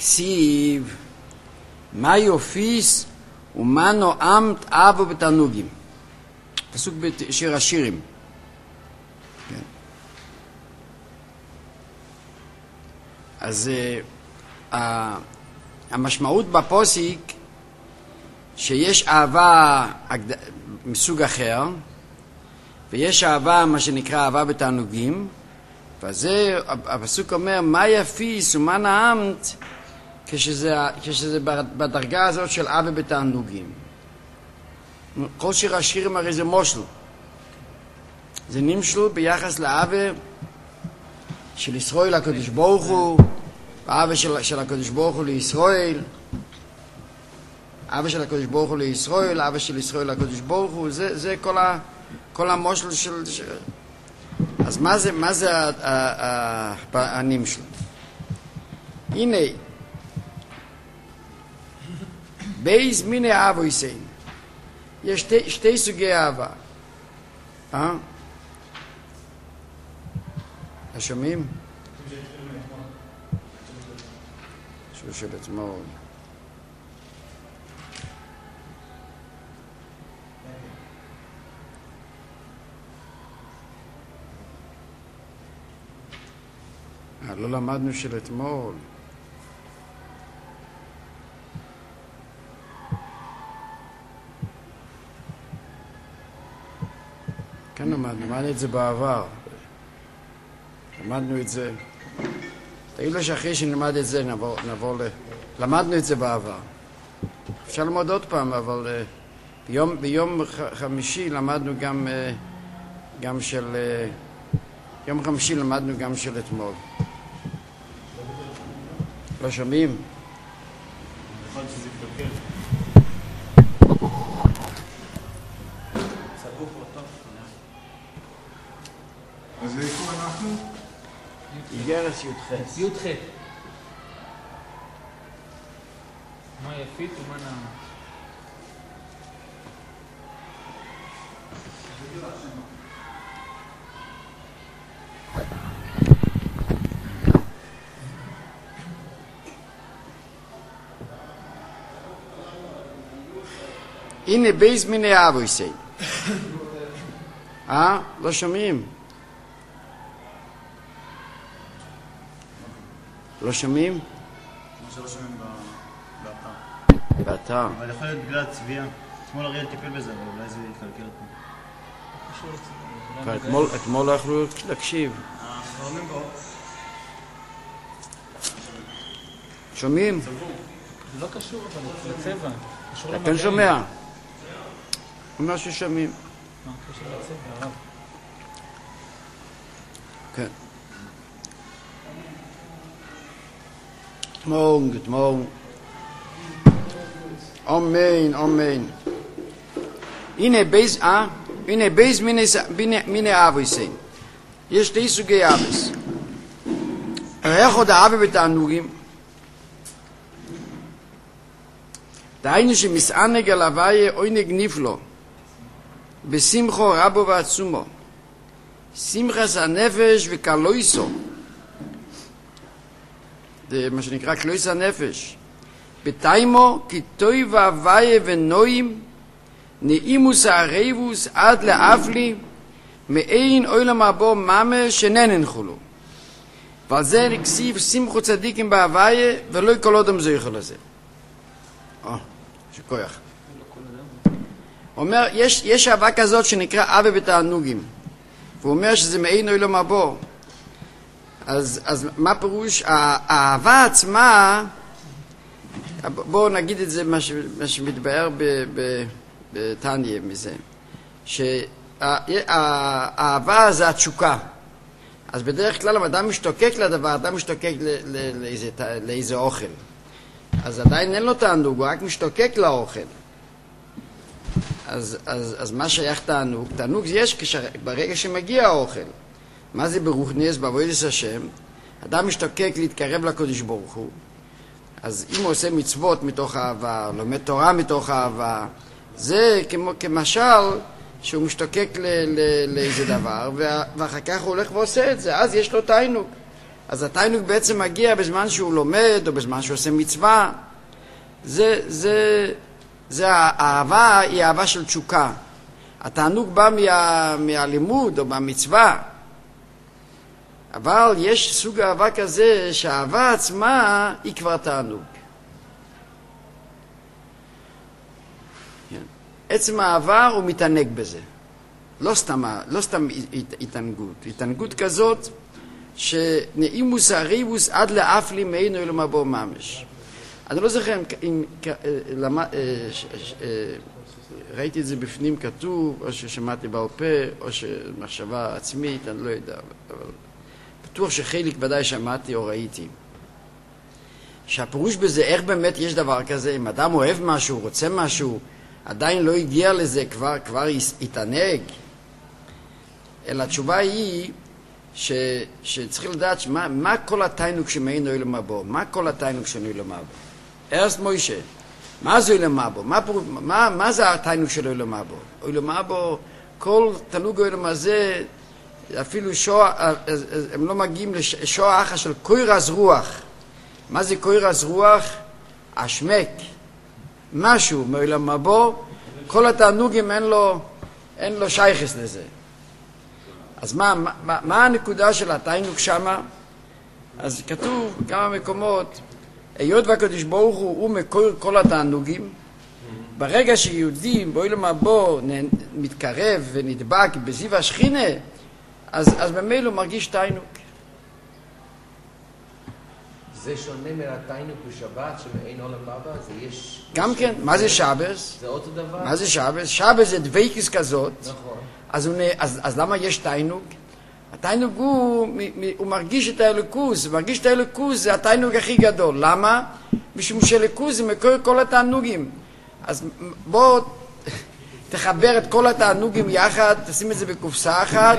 כסיב, מה יופיס ומה נועמת אבו בתענוגים. פסוק בשיר השירים. כן. אז המשמעות בפוסיק שיש אהבה מסוג אחר, ויש אהבה, מה שנקרא אהבה בתענוגים, וזה, הפסוק אומר, מה יפיס ומה נעמת, כשזה בדרגה הזאת של אהבה בתענוגים. כל שיר השירים הרי זה מושל. זה נמשל ביחס לאהבה של ישראל לקדוש ברוך הוא, האהבה של הקדוש ברוך הוא לישראל, אבא של הקדוש ברוך הוא לישראל, אבא של ישראל לקדוש ברוך הוא, זה כל המושל של... אז מה זה הנמשל? הנה, בייז מיני אהבו יסיין. יש שתי סוגי אהבה. שומעים? של אתמול. לא למדנו של אתמול. כן למדנו את זה בעבר. למדנו את זה. תגיד לו שאחרי שנלמד את זה נעבור למדנו את זה בעבר. אפשר ללמוד עוד פעם, אבל ביום חמישי למדנו גם של... יום חמישי למדנו גם של אתמול. לא שומעים? נכון שזה יתבקר. סגור פה טוב. אז איפה אנחנו? איגרס י"ח. י"ח. מה יפית ומה נעמת? הנה בייז מיני אהבו יסיין. לא שומעים? לא שומעים? כמו שלא שומעים באתר. באתר. אבל יכול להיות בגלל הצביעה. אתמול אריאל טיפל בזה, אבל אולי זה יקלקל אותו. אתמול לא יכלו להקשיב. האחרונים פה. שומעים? זה לא קשור אבל לצבע. אתה שומע? אומר ששומעים. מה קשור לצבע, הרב? כן. גוט. אמן. הנה בייז מיני אהבו יסיין. יש שתי סוגי אהבס. איך עוד אהבה בתענוגים? דהיינו שמסענג על הוויה עונג נפלא, בשמחו רבו ועצומו, שמחס הנפש וקלויסו, זה מה שנקרא קלויס הנפש, בתיימו כי טוי והוויה ונועים, נעימוס הרבוס עד לאפלי, מאין אוילם הבו ממש שננן חולו. ועל זה נקסיב שמחו צדיקים בהוויה ולא כל אדם זויכל לזה. שכוח. הוא אומר, יש אהבה כזאת שנקרא אהבה בתענוגים. והוא אומר שזה מעין עולם הבא. אז מה פירוש? האהבה עצמה, בואו נגיד את זה, מה שמתבאר בתניא מזה, שהאהבה זה התשוקה. אז בדרך כלל אם אדם משתוקק לדבר, אדם משתוקק לאיזה אוכל. אז עדיין אין לו תענוג, הוא רק משתוקק לאוכל. אז מה שייך תענוג? תענוג יש ברגע שמגיע האוכל. מה זה ברוחניאס, בעבודת השם? אדם משתוקק להתקרב לקדוש ברוך הוא. אז אם הוא עושה מצוות מתוך אהבה, לומד תורה מתוך אהבה, זה כמשל שהוא משתוקק לאיזה דבר, ואחר כך הוא הולך ועושה את זה, אז יש לו תענוג. אז התענוג בעצם מגיע בזמן שהוא לומד או בזמן שהוא עושה מצווה. זה האהבה, היא אהבה של תשוקה. התענוג בא מהלימוד או מהמצווה. אבל יש סוג אהבה כזה שהאהבה עצמה היא כבר תענוג. עצם האהבה הוא מתענג בזה. לא סתם התענגות. התענגות כזאת שנעימוס הריבוס עד לאפלי מעינו אלו מבוא ממש. אני לא זוכר אם ראיתי את זה בפנים כתוב, או ששמעתי בעל פה, או שמחשבה עצמית, אני לא יודע. אבל בטוח שחלק ודאי שמעתי או ראיתי. שהפירוש בזה, איך באמת יש דבר כזה, אם אדם אוהב משהו, רוצה משהו, עדיין לא הגיע לזה, כבר התענג. אלא התשובה היא שצריך לדעת מה כל התענוג שמעין אוי למבוא, מה כל התענוג שנוי למבוא. ארסט מוישה, מה זה אוי למבוא? מה זה התענוג של אוי למבוא? אוי למבוא, כל תענוג אוי למזה, אפילו הם לא מגיעים לשוע אחר של קוירס רוח. מה זה קוירס רוח? השמק. משהו מאוי למבוא, כל התענוגים אין לו שייכס לזה. אז מה הנקודה של התענוג שמה? אז כתוב כמה מקומות, היות והקדוש ברוך הוא מקור כל התענוגים, ברגע שיהודים בעולם הבא מתקרב ונדבק בזיו השכינה, אז במילא הוא מרגיש תענוג. זה שונה מהתענוג בשבת שמעין עולם הבא, זה יש... גם כן, מה זה שבס? זה אותו דבר? מה זה שבס? שבס זה דוויקס כזאת. נכון. אז למה יש תענוג? התענוג הוא מרגיש את האלוקוס, מרגיש את האלוקוס זה התענוג הכי גדול. למה? משום שאלוקוס זה מקור כל התענוגים. אז בוא תחבר את כל התענוגים יחד, תשים את זה בקופסה אחת,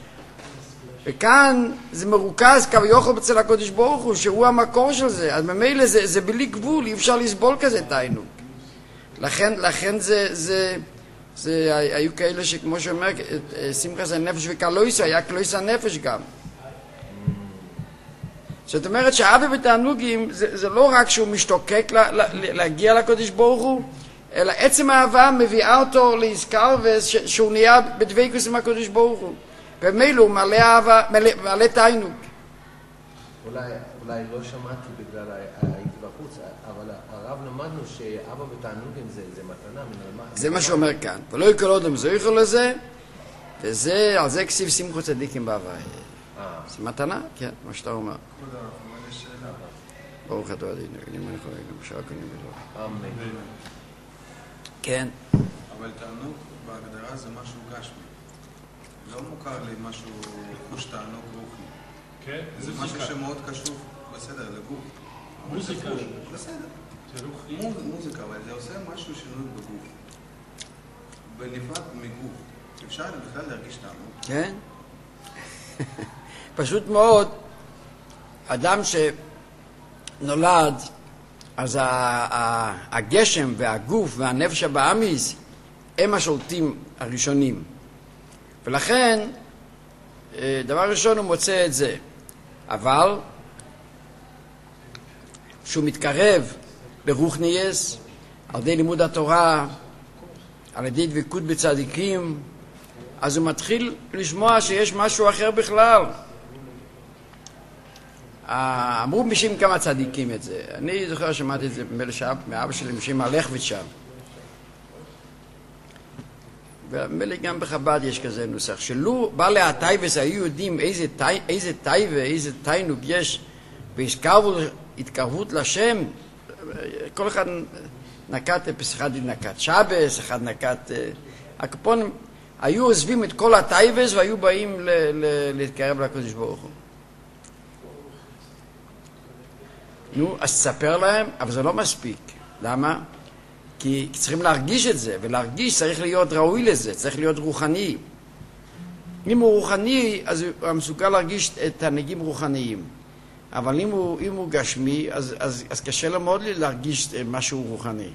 וכאן זה מרוכז כביכול אצל הקדוש ברוך הוא, שהוא המקור של זה. אז ממילא זה בלי גבול, אי אפשר לסבול כזה תענוג. לכן היו כאלה שכמו שאומר, שמחת הנפש וקלויסה, היה קלויס הנפש גם. זאת אומרת שהאהבה בתענוגים זה לא רק שהוא משתוקק להגיע לקדוש ברוך הוא, אלא עצם האהבה מביאה אותו לעסקה שהוא נהיה בדבקות עם הקדוש ברוך הוא. ומילא הוא מלא אהבה, מלא תענוג. אולי לא שמעתי בגלל הייתי בחוץ, אבל הרב למדנו שאהבה בתענוגים זה מתנה מן אלמד. זה מה שאומר כאן. ולא יקל עוד למזויכו לזה, על זה כסיב שמחו צדיקים בהווה. זה מתנה? כן, מה שאתה אומר. כבוד הרב, אבל יש שאלה. ברוך אתה אדינו, אני מניח גם שעה קונים בדבר. אמן. כן. אבל תענוג בהגדרה זה משהו גשמי. לא מוכר לי משהו חוש תענוג רוחני. כן? זה משהו שמאוד קשור, בסדר, לגוף. מוזיקה. בסדר. מוזיקה, אבל זה עושה משהו שנוי בגוף. בנפרד מגוף. אפשר בכלל להרגיש תענוג. כן? פשוט מאוד, אדם שנולד, אז הגשם והגוף והנפש הבאמיס הם השולטים הראשונים. ולכן, דבר ראשון הוא מוצא את זה. אבל, שהוא מתקרב לרוחניאס, על ידי לימוד התורה, על ידי דבקות בצדיקים, אז הוא מתחיל לשמוע שיש משהו אחר בכלל. אמרו בשם כמה צדיקים את זה. אני זוכר שמעתי את זה מאבא שלי, בשם הלכבית שם. ומילא גם בחב"ד יש כזה נוסח, שלו בעלי הטייבס היו יודעים איזה טייבה, איזה תענוג יש בהתקרבות לשם, כל אחד נקט, אחד נקט שבס, אחד נקט... הקופונים היו עוזבים את כל הטייבס והיו באים להתקרב לקדוש ברוך הוא. נו, אז תספר להם, אבל זה לא מספיק. למה? כי צריכים להרגיש את זה, ולהרגיש צריך להיות ראוי לזה, צריך להיות רוחני. אם הוא רוחני, אז הוא מסוגל להרגיש את הנהגים רוחניים. אבל אם הוא גשמי, אז קשה לו מאוד להרגיש משהו רוחני.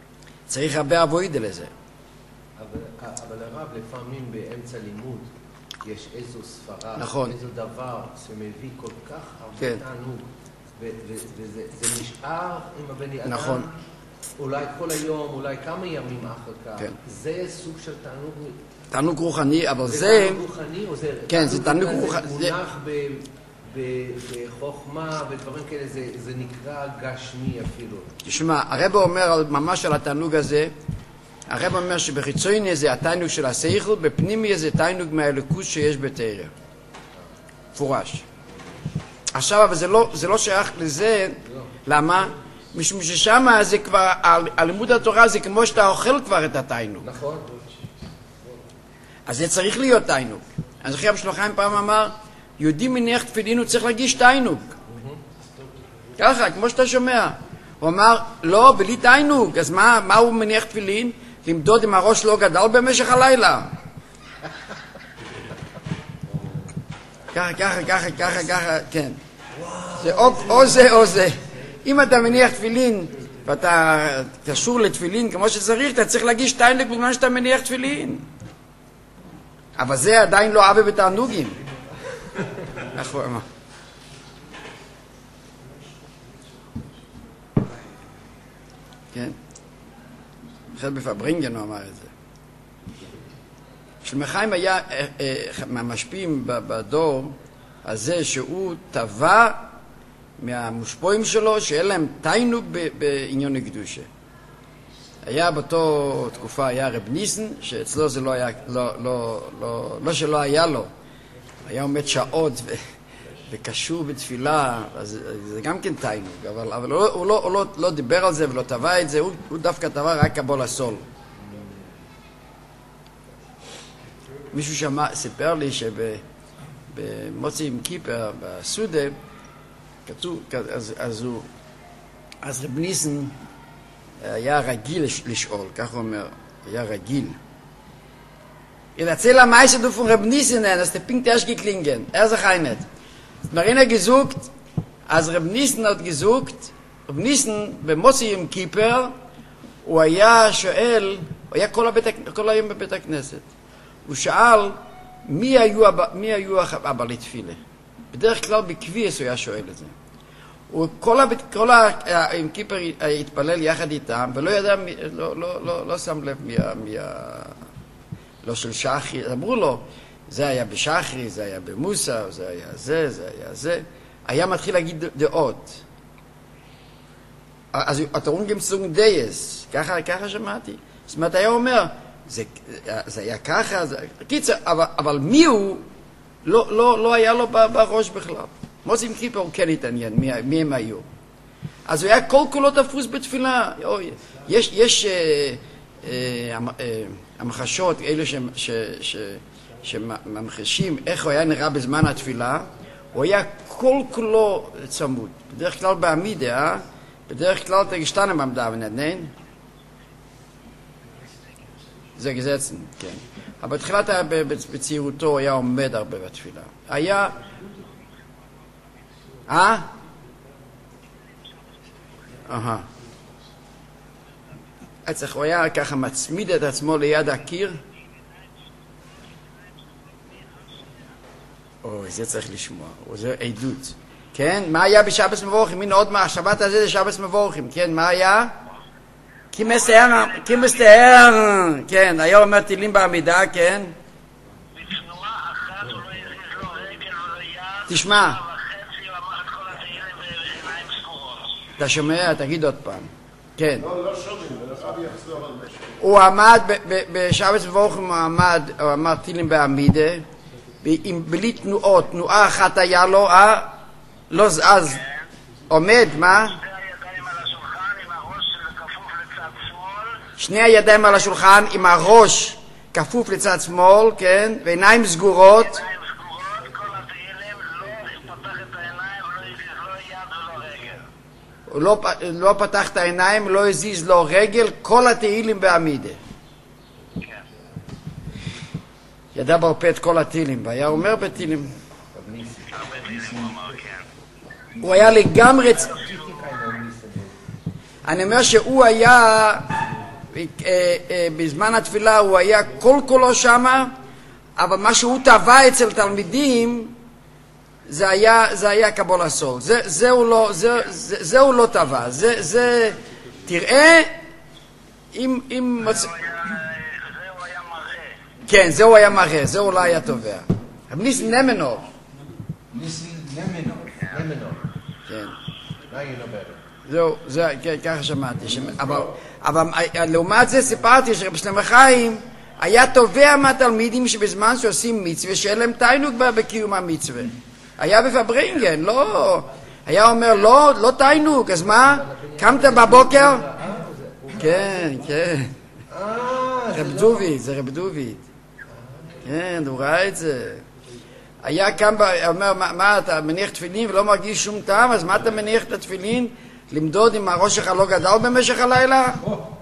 צריך הרבה עבודה לזה. אבל הרב לפעמים באמצע לימוד, יש איזו ספרה, נכון. איזו דבר שמביא כל כך הרבה כן. תענוג, וזה נשאר עם הבני אדם, נכון. אולי כל היום, אולי כמה ימים אחר כך. כן. זה סוג של תענוג. תענוג רוחני, אבל זה זה... תענוג רוחני, או זה... כן, זה תענוג רוחני. זה מונח בחוכמה ודברים כאלה, זה נקרא גשמי אפילו. תשמע, הרב אומר ממש על התענוג הזה, הרב אומר שבחיצוני זה התענוג של השכל, בפנימי זה תענוג מהאלוקות שיש בתורה. מפורש. עכשיו, אבל זה לא שייך לזה, למה? משום ששם זה כבר, הלימוד התורה זה כמו שאתה אוכל כבר את התענוג. נכון. אז זה צריך להיות תענוג. אז אחרי רבי שלמה חיים פעם אמר, יהודי מניח תפילין הוא צריך להגיש תענוג. ככה, כמו שאתה שומע. הוא אמר, לא, בלי תענוג. אז מה הוא מניח תפילין? למדוד אם הראש לא גדל במשך הלילה. ככה, כן. זה או זה או זה. אם אתה מניח תפילין ואתה קשור לתפילין כמו שצריך, אתה צריך להגיש תענוג בזמן שאתה מניח תפילין. אבל זה עדיין לא אהבה בתענוגים. נכון. כן. אחד בפברינגן הוא אמר את זה. שלמה חיים היה מהמשפיעים בדור הזה שהוא טבע מהמושפועים שלו שאין להם תענוג בעניין הקדושה. היה באותו תקופה, היה רב ניסן, שאצלו זה לא היה, לא שלא היה לו, היה עומד שעות וקשור בתפילה, אז זה גם כן תענוג, אבל הוא לא דיבר על זה ולא טבע את זה, הוא דווקא טבע רק קבול הסול. מישהו סיפר לי שבמוצאי יום כיפר, בסעודה, כתוב, אז רב ניסן היה רגיל לשאול, כך הוא אומר, היה רגיל. Erzähl am meisten du von Reb Nissen, das der Pink Tersch geklingen. Sagt einer. Marina gesucht, als Reb Nissen hat gesucht, Reb Nissen במוצאי יום כיפר, הוא היה שואל, הוא היה כל היום בבית הכנסת. הוא שאל, מי היו הבעלי תפילה? בדרך כלל בקביעס הוא היה שואל את זה. הוא כל היום כיפר התפלל יחד איתם, ולא ידע, לא שם לב לא של שחרי, אמרו לו, זה היה בשחרי, זה היה במוסה, זה היה זה, זה היה זה. היה מתחיל להגיד דעות. אז אתה רואים גם סוג דייס, ככה שמעתי. זאת אומרת, היה אומר, זה היה ככה, קיצר, אבל מי הוא, לא היה לו בראש בכלל. מוצאי יום כיפר הוא כן התעניין, מי הם היו. אז הוא היה כל כולו תפוס בתפילה. יש המחשות, אלו שממחשים איך הוא היה נראה בזמן התפילה, הוא היה כל כולו צמוד. בדרך כלל בעמידה, בדרך כלל תגשתנה ממדה ונדנן. זה גזצן, כן. אבל בתחילת בצעירותו הוא היה עומד הרבה בתפילה. היה... הוא היה ככה מצמיד את עצמו ליד הקיר. זה צריך לשמוע, זה עדות. כן, מה היה בשבת מבורכים? הנה עוד מהשבת הזה זה שבת מבורכים. כן, מה היה? כי מסתער, כן, היה אומר תהילים בעמידה, כן. תשמע. אתה שומע? תגיד עוד פעם. כן. לא שומעים, ולאחר יחזור על משהו. הוא עמד, בשבת מבורכים הוא אמר תהילים בעמידה, בלי תנועות, תנועה אחת היה לו, לא זז, עומד, מה? שני הידיים על השולחן עם הראש כפוף לצד שמאל, כן, ועיניים סגורות. כל התהילים לא פתח את העיניים, לא הזיז לא יד ולא רגל. הוא לא פתח את העיניים, לא הזיז לו רגל, כל התהילים בעמידה. ידע ברפה את כל התהילים, והיה אומר בתהילים. הוא היה לגמרי... אני אומר שהוא היה, בזמן התפילה הוא היה כל כולו שמה, אבל מה שהוא טבע אצל תלמידים, זה היה קבולה סול. זה הוא לא טבע. תראה, אם... זה הוא היה מראה. כן, זה הוא היה מראה, זה הוא לא היה טובע. ניס נמנור. ניסים נמנור. כן. Now you know better. זהו, ככה שמעתי. אבל לעומת זה סיפרתי שרב שלמה חיים היה תובע מהתלמידים שבזמן שעושים מצווה, שאין להם תיינוק בקיום המצווה. היה בפברינגן, לא. היה אומר, לא תיינוק, אז מה? קמת בבוקר? כן. רב דוביד, זה רב דוביד. כן, הוא ראה את זה. היה קם, אומר, מה, אתה מניח תפילין ולא מרגיש שום טעם, אז מה אתה מניח את התפילין? למדוד אם הראש שלך לא גדל במשך הלילה?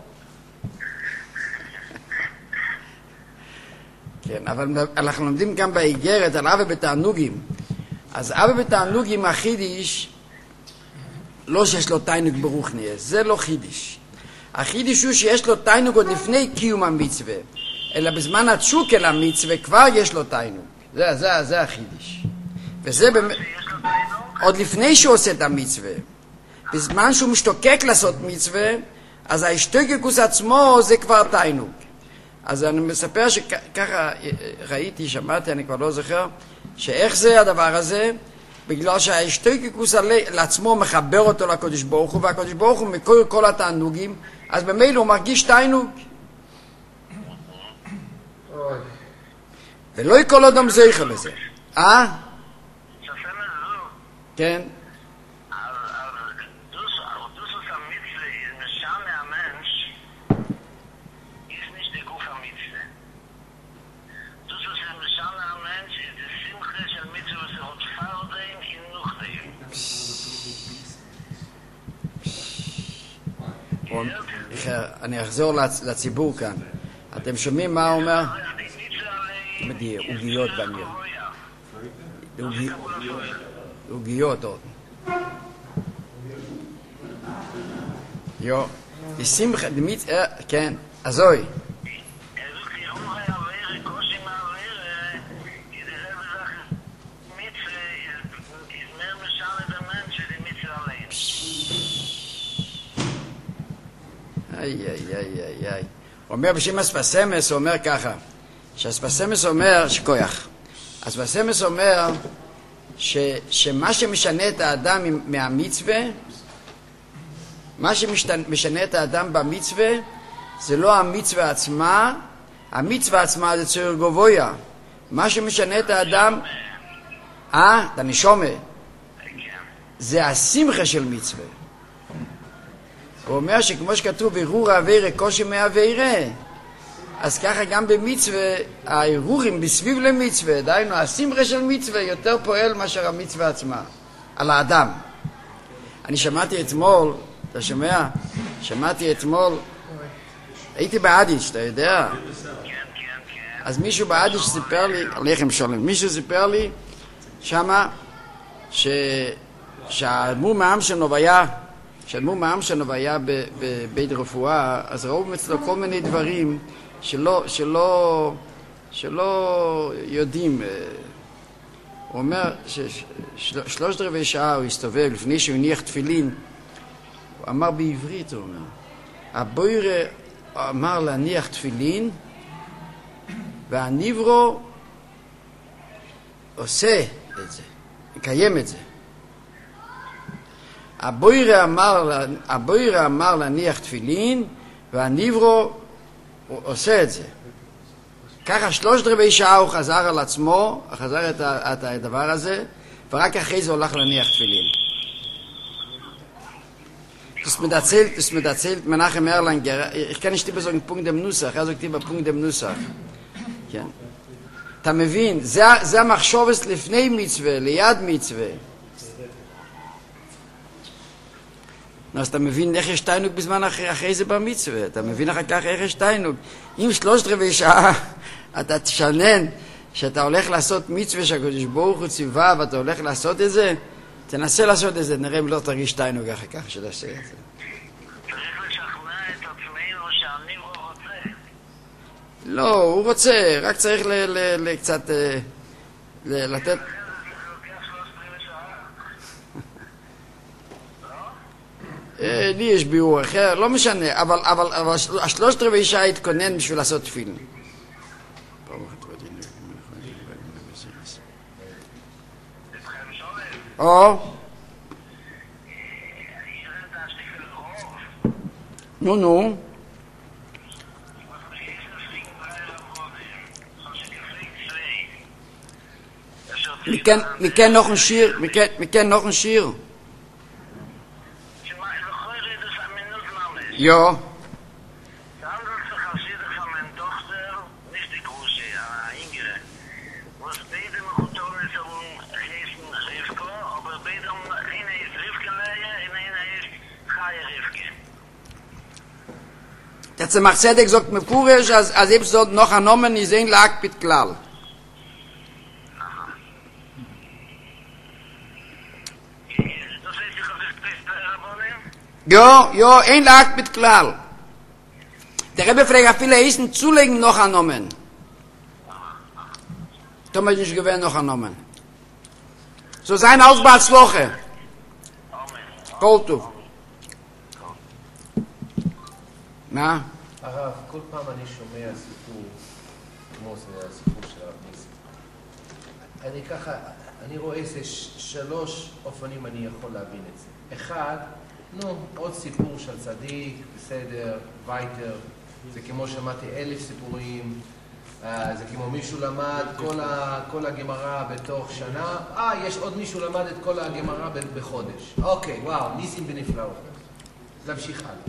כן, אבל אנחנו לומדים גם באיגרת על אבא בתענוגים. אז אבא בתענוגים החידיש, לא שיש לו תיינוק ברוכניאס, זה לא חידיש. החידיש הוא שיש לו תיינוק עוד לפני קיום המצווה, אלא בזמן התשוקה למצווה כבר יש לו תיינוק. זה החידיש. וזה באמת, עוד לפני שהוא עושה את המצווה. בזמן שהוא משתוקק לעשות מצווה, אז ההשתוקקוס עצמו זה כבר תיינוק. אז אני מספר שככה ראיתי, שמעתי, אני כבר לא זוכר, שאיך זה הדבר הזה, בגלל שההשתוקקוס לעצמו מחבר אותו לקדוש ברוך הוא, והקדוש ברוך הוא מקור כל התענוגים, אז במילא הוא מרגיש תיינוק. ולא יקול אדם זכר לזה. כן. אני אחזור לציבור כאן. אתם שומעים מה הוא אומר? עוגיות באמיר. עוגיות עוד. שמחה, כן, azoi. איי. הוא אומר בשם אספסמס, הוא אומר ככה, שאספסמס אומר שכוח. אספסמס אומר שמה שמשנה את האדם מהמצווה, מה שמשנה את האדם במצווה, זה לא המצווה עצמה, המצווה עצמה זה צויר גבויה. מה שמשנה את האדם, את הנשומה, זה השמחה של מצווה. הוא אומר שכמו שכתוב ערעור העבירה קושי מהעבירה, אז ככה גם במצווה הערעורים בסביב למצווה, דהיינו השמחה של מצווה יותר פועל מאשר המצווה עצמה על האדם. אני שמעתי אתמול, אתה שומע? שמעתי אתמול, הייתי באדיש, אתה יודע? אז מישהו באדיש סיפר לי, עליכם שולם, מישהו סיפר לי שמה שהאדמו"ר מהמשנוב היה בבית רפואה, אז ראו אצלו כל מיני דברים שלא יודעים. הוא אומר ש3/4 שעה הוא הסתובב לפני שהוא הניח תפילין, הוא אמר בעברית, הוא אומר, הבוירה אמר להניח תפילין והניברו עושה את זה, מקיים את זה. הבוירה אמר להניח תפילין והניברו עושה את זה. ככה 3/4 שעה הוא חזר על עצמו, חזר את הדבר הזה, ורק אחרי זה הולך להניח תפילין. Das mit erzählt Menachem Erlanger, ich kann nicht über so einen Punkt im Nussach, sagt über Punkt im Nussach. כן. אתה מבין, זה המחשובס לפני מצווה, ליד מצווה. אז אתה מבין איך יש תיינוק בזמן אחרי זה במצווה, אתה מבין אחר כך איך יש תיינוק. אם 3/4 שעה אתה תשנן שאתה הולך לעשות מצווה שהקדוש ברוך הוא ציווה ואתה הולך לעשות את זה, תנסה לעשות את זה, נראה אם לא תרגיש תיינוק אחר כך שתעשה את זה. צריך לשכנע את עצמנו שהניברו רוצה. לא, הוא רוצה, רק צריך קצת לתת... לוקח 3/4 שעה. לי יש ביאור אחר, לא משנה, אבל 3/4 שעה התכונן בשביל לעשות תפילין. אתכם שואל, או, ihr seid da Stiefel Hof. נו, נו. Was mir ist das Ding bei der Brode. So sie geflickt zwei. Das ist מכן noch ein Schir, מכן noch ein Schir. Sie machen doch heute das eine Minute lang. Ja, Da handelt sich als jeder von meiner Tochter, nicht die Große, aber Ingrid. Was beide mir gut tun ist, heißen Rivko, aber beide eine ist Rivke Leie und eine ist Chaya Rivke. der Tzemach Tzedek sagt mefurisch, als eben so noch ein Nomen, ich sehen lag mit Klal. Das heißt, ich habe das Beste Rabonin. Ja, ein lag mit Klal. Der Rebbe fragt, viele Essen zulegen noch ein Nomen. Thomas nicht gewähnt noch ein Nomen. So sein Ausbatswoche. Amen. Koltuf. מה? הרב, כל פעם אני שומע סיפור, כמו זה הסיפור של הרב ניסים. אני ככה, אני רואה איזה 3 אופנים אני יכול להבין את זה. אחד, עוד סיפור של צדיק, בסדר, וייטר, זה כמו שמעתי 1000 סיפורים, זה כמו מישהו למד כל הגמרא בתוך שנה, יש עוד מישהו למד את כל הגמרא בחודש. אוקיי, וואו, ניסים ונפלאות. להמשיך הלאה.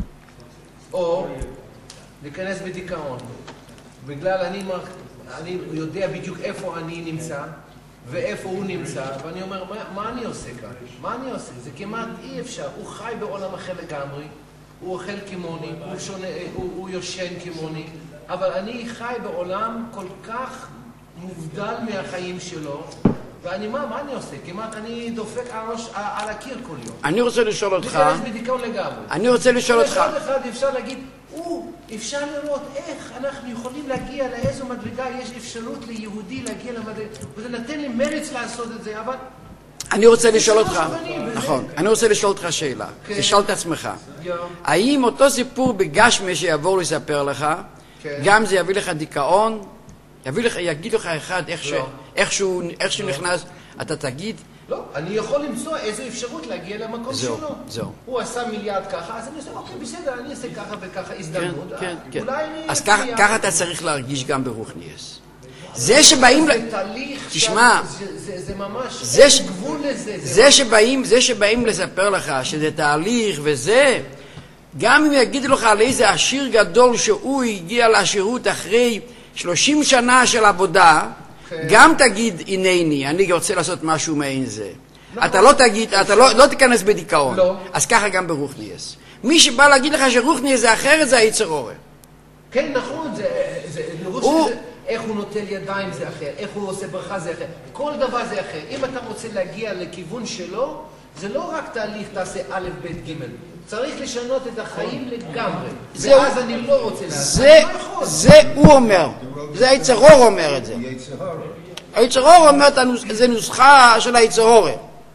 או להיכנס בדיכאון. בגלל אני יודע בדיוק איפה אני נמצא ואיפה הוא נמצא, ואני אומר, מה אני עושה כאן? מה אני עושה? זה כמעט אי אפשר. הוא חי בעולם אחר לגמרי, הוא אוכל כמוני, הוא יושן כמוני, אבל אני חי בעולם כל כך מובדל מהחיים שלו, ואני, מה אני עושה? כמעט אני דופק על הקיר כל יום. אני רוצה לשאול אותך... להיכנס בדיכאון לגמרי. אני רוצה לשאול אותך... אחד אחד אפשר להגיד, אפשר לראות איך אנחנו יכולים להגיע לאיזו מדרגה, יש אפשרות ליהודי להגיע למדרגה, וזה נתן לי מרץ לעשות את זה, אבל... אני רוצה לשאול אותך, נכון, אני רוצה לשאול אותך שאלה, תשאל את עצמך, האם אותו סיפור בגשמי שיעבור לספר לך, גם זה יביא לך דיכאון, יגיד לך אחד איך שהוא נכנס, אתה תגיד? לא, אני יכול למצוא איזו אפשרות להגיע למקום שלו. זהו. הוא עשה מיליארד ככה, אז אני עושה, אוקיי, בסדר, אני אעשה ככה וככה הזדמנות. כן. אז ככה אתה צריך להרגיש גם ברוחניאס. זה שבאים... זה תהליך... תשמע, זה ממש... זה גבול לזה. זה שבאים לספר לך שזה תהליך וזה, גם אם יגידו לך על איזה עשיר גדול שהוא הגיע לעשירות אחרי 30 שנה של עבודה, גם תגיד, הנני, אני רוצה לעשות משהו מעין זה. אתה לא תגיד, אתה לא תיכנס בדיכאון. אז ככה גם ברוחניאס. מי שבא להגיד לך שרוחניאס זה אחרת, זה היצר אורה. כן, נכון, איך הוא נוטל ידיים זה אחר, איך הוא עושה ברכה זה אחר, כל דבר זה אחר. אם אתה רוצה להגיע לכיוון שלו, זה לא רק תהליך תעשה א', ב', ג', צריך לשנות את החיים לגמרי. ואז אני לא רוצה זה הוא אומר, זה היצר אורה אומר את זה. היצר אורה אומר, זה נוסחה של היצר אורה.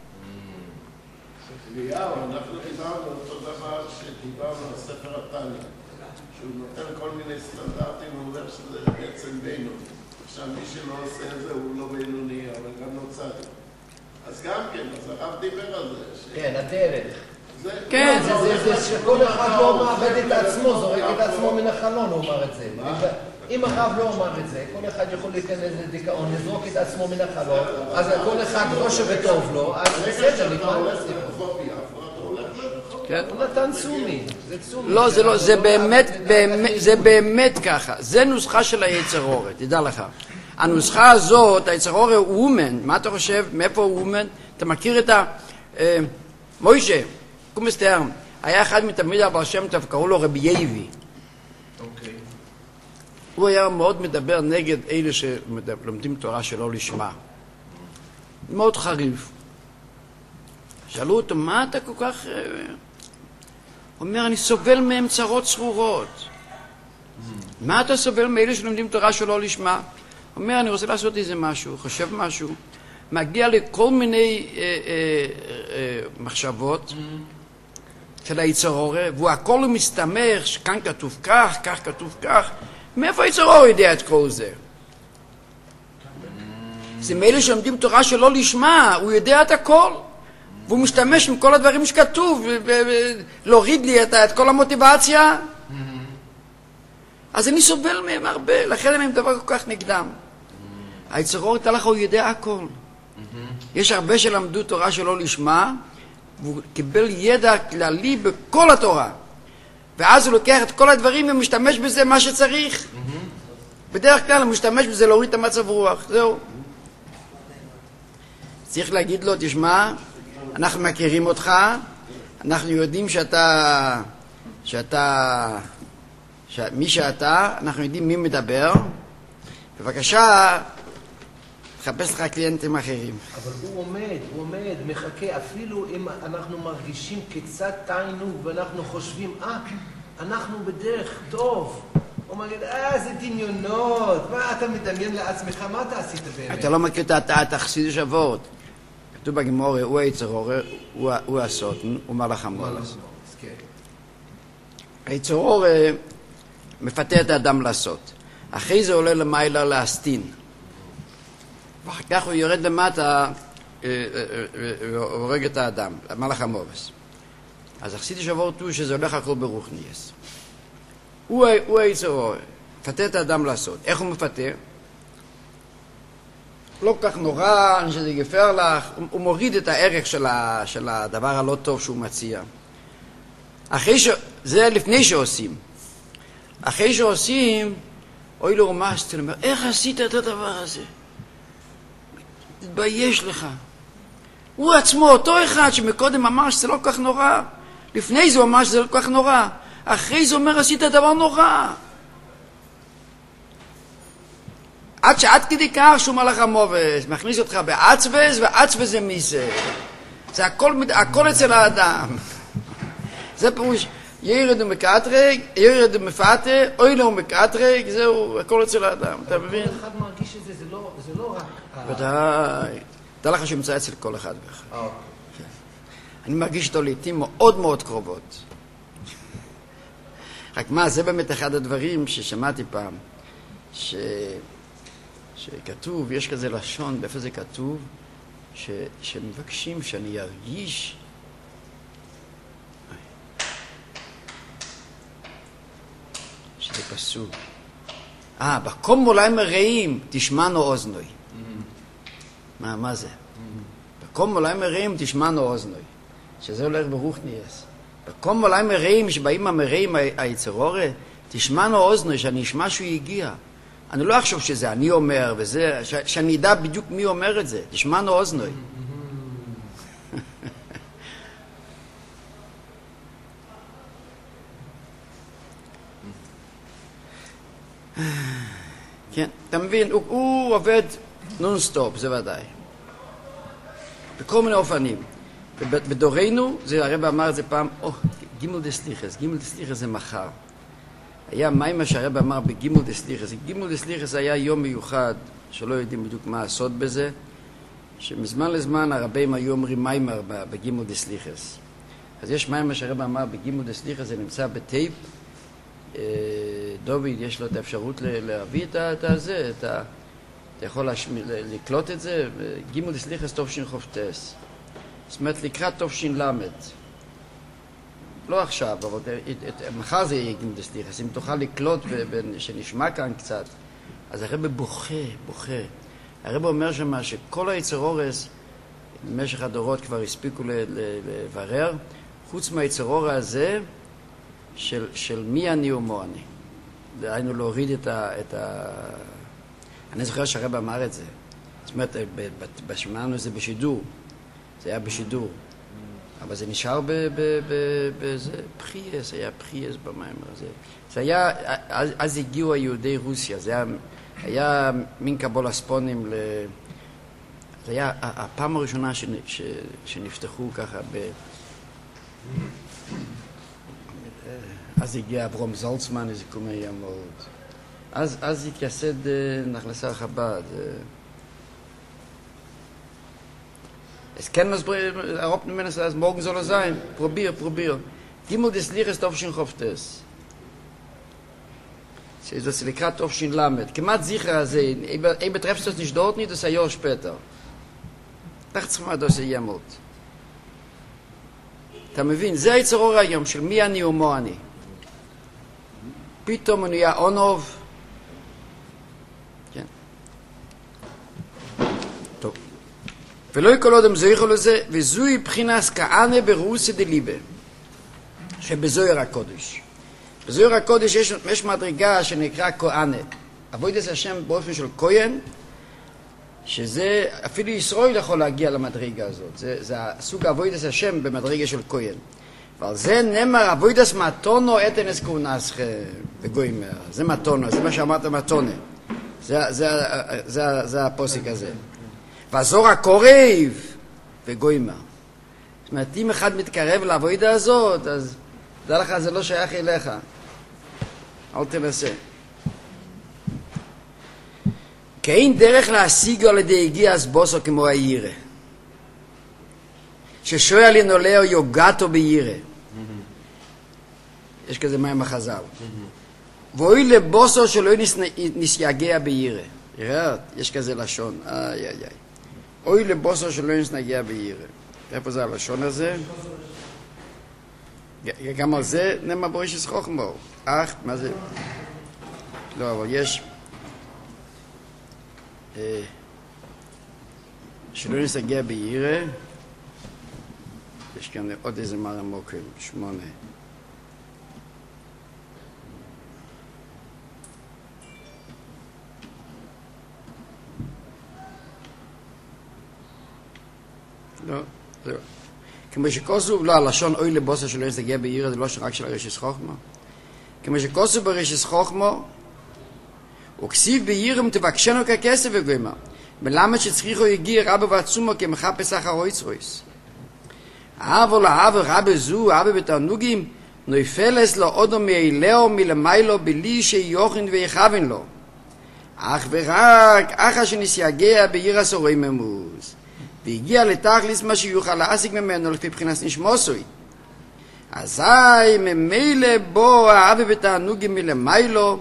אליהו, אנחנו דיברנו אותו דבר שדיברנו על ספר התניא, שהוא נותן כל מיני סטנדרטים, הוא אומר שזה בעצם בינוני. עכשיו מי שלא עושה את זה הוא לא בינוני, אבל גם לא צדיק. אז גם כן, אז הרב דיבר על זה. כן, הדרך. כן. זה שכל אחד לא מאבד את עצמו, זורק את עצמו מן החלון, הוא אמר את זה. אם הרב לא אמר את זה, כל אחד יכול להיכנס לדיכאון, לזרוק את עצמו מן החלון, אז כל אחד חושב וטוב לו, אז בסדר, נגמר את הסיפור. הוא נתן צומי, זה צומי. לא, זה באמת ככה. זה נוסחה של היצר אורה, תדע לך. הנוסחה הזאת, היצר אורה הוא אומן. מה אתה חושב? מאיפה הוא אומן? אתה מכיר את ה... מוישה, קומסטר, היה אחד מתלמידי הבעל שם טוב, קראו לו רבי יייבי. הוא היה מאוד מדבר נגד אלה שלומדים תורה שלא לשמה. מאוד חריף. שאלו אותו, מה אתה כל כך... הוא אומר, אני סובל מהם צרות צרורות. מה אתה סובל מאלה שלומדים תורה שלא לשמה? אומר, אני רוצה לעשות איזה משהו, חושב משהו, מגיע לכל מיני מחשבות של היצר אור, והוא הכל מסתמך, שכאן כתוב כך, כך כתוב כך. מאיפה היצר אור יודע את כל זה? זה מאלה שלומדים תורה שלא לשמה, הוא יודע את הכל. והוא משתמש עם כל הדברים שכתוב, להוריד לי את כל המוטיבציה. אז אני סובל מהם הרבה, לכן הם דבר כל כך נגדם. היצר אור תלך, הוא יודע הכל. יש הרבה שלמדו תורה שלא לשמה, והוא קיבל ידע כללי בכל התורה. ואז הוא לוקח את כל הדברים ומשתמש בזה מה שצריך. בדרך כלל הוא משתמש בזה להוריד את המצב רוח. זהו. צריך להגיד לו, תשמע, אנחנו מכירים אותך, אנחנו יודעים מי שאתה, אנחנו יודעים מי מדבר. בבקשה, תחפש לך קליינטים אחרים. אבל הוא עומד, מחכה, אפילו אם אנחנו מרגישים קצת תענוג ואנחנו חושבים, אנחנו בדרך טוב. הוא מגיד, זה דמיונות, מה אתה מדמיין לעצמך, מה אתה עשית באמת? אתה לא מכיר את החסידות אבות. כתוב בגמרא, הוא היצר אור, הוא הסוטן, הוא מלאך המולס. היצר אור מפתה את האדם לעשות. אחרי זה עולה למעלה להסתין. ואחר כך הוא יורד למטה והורג את האדם, מלאך המולס. אז החסידות אבות הוא שזה הולך הכל ברוחניאס. הוא היצר אור, מפתה את האדם לעשות. איך הוא מפתה? לא כך נורא, שזה יגפר לך, הוא מוריד את הערך של הדבר הלא טוב שהוא מציע. זה לפני שעושים. אחרי שעושים, אוי לו רמזתי, אומר, איך עשית את הדבר הזה? תתבייש לך. הוא עצמו, אותו אחד שמקודם אמר שזה לא כך נורא. לפני זה הוא אמר שזה לא כך נורא. אחרי זה אומר, עשית דבר נורא. עד כדי כך שהוא מלאך המובס, מכניס אותך בעצבס, ועצבס זה מיסה. זה הכל אצל האדם. זה פירוש, ירד ומקטרג, ירד ומפתה, אוי לו ומקטרג, זהו, הכל אצל האדם. אתה מבין? כל אחד מרגיש את זה, זה לא רק... ודאי. תדע לך שימצא אצל כל אחד ואחד. אני מרגיש אותו לעתים מאוד מאוד קרובות. רק מה, זה באמת אחד הדברים ששמעתי פעם, שכתוב, יש כזה לשון, באיפה זה כתוב, שמבקשים שאני ארגיש, שזה פסוק. בקום אולי מראים, תשמענו אוזנוי. מה זה? בקום אולי מראים, תשמענו אוזנוי. שזה הולך ברוחניאס. בקום אולי מראים, שבאים המראים היצר אור, תשמענו אוזנוי, שאני אשמע שהוא הגיע. אני לא אחשוב שזה אני אומר, וזה, שאני אדע בדיוק מי אומר את זה. תשמענו אוזנוי. כן, אתה מבין, הוא עובד נונסטופ, זה ודאי. בכל מיני אופנים. בדורנו, הרב אמר את זה פעם, גימל דסליחס, גימל דסליחס זה מחר. היה מיימר שהרב אמר בגימל דסליחס. גימל דסליחס היה יום מיוחד, שלא יודעים בדיוק מה לעשות בזה, שמזמן לזמן הרבים היו אומרים מיימר בגימל דסליחס. אז יש מיימר שהרב אמר בגימל דסליחס, זה נמצא בטייפ. דוד, יש לו את האפשרות להביא את זה, אתה יכול לקלוט את זה, גימל דסליחס טוב שין חופטס. זאת אומרת, לקראת טוב שין למד. לא עכשיו, אבל מחר זה יהיה גימל דסליחס. אם תוכל לקלוט שנשמע כאן קצת, אז הרב בוכה. הרב אומר שמה שכל היצר אורס, במשך הדורות כבר הספיקו לברר, חוץ מהיצר אור הזה, של מי אני ומו אני. דהיינו להוריד את ה... אני זוכר שהרב אמר את זה. זאת אומרת, בשמענו זה בשידור. זה היה בשידור. אבל זה נשאר בזה, פחייס, היה פחייס במים הזה. זה היה, אז הגיעו היהודי רוסיה, זה היה מין קבול הספונים, זה היה הפעם הראשונה שנפתחו ככה אז הגיע אברום זולצמן, איזה קומי ימות. אז התייסד נחלסה חב"ד. Es kennen das Europa nicht mehr, morgen soll er sein. Probier. Gimel des Liches Tofshin Choftes. Das ist לקראת Tofshin Lamed. כמעט sicher הזה, אם betreffst das nicht dort nicht, das ist ein Jahr später. תחת צריכה das ימות. אתה מבין? זה היצר אור היום של מי אני ומו אני. פתאום הוא נהיה אונוב. כן. טוב. ולא יקול עוד זויכו לזה, וזוהי בחינס כענה ברוסי דליבה, שבזוהר הקודש. בזוהר הקודש יש מדרגה שנקרא כהנה. עבודת השם באופן של כהן, שזה אפילו ישראל יכול להגיע למדרגה הזאת. זה סוג עבודת השם במדרגה של כהן. ועל זה נאמר עבודת מתונו אתנס כהונסך בגוימר. זה מתונו, זה מה שאמרת מתונה. זה הפוסק הזה. ועזור הקורב וגוימר. זאת אומרת, אם אחד מתקרב לעבודה הזאת, אז דע לך, זה לא שייך אליך. אל תנסה. כי אין דרך להשיגו על ידי הגיע הסבוסו כמו הירה. ששואל ינולא או יוגתו בירה. יש כזה מים החז"ל. ואוי לבוסו שלא נסייגע בירה. יש כזה לשון. אוי לבוסו שלא נסייגע בירה. איפה זה הלשון הזה? גם על זה נאמר בראשית חוכמה. מה זה? לא, אבל יש... שלא נסייגע בירה. יש כאן עוד איזה מרמוקים, 8. לא, זהו. כמו שכוסו, לא, הלשון אוי לבוסה שלא נסייגע בירה, זה לא רק של הרשת חוכמה. כמו שכוסו ברשת חוכמה, וכסיב בירם תבקשנו ככסף וגוימה. מלמד שצריכו יגיע רבא ועצומו כמחפש אחר רויס. אבל רבא זו, רבא בתענוגים, נויפלס לו אודו מאילאו מלמיילו בלי שיוכן ויכוון לו. אך ורק אחר שנסייגע בירס הורי ממוז. והגיע לתכליס מה שיוכל להשיג ממנו לפי בחינת נשמוסוי. אזי ממילא בו רבא בתענוגים מלמיילו,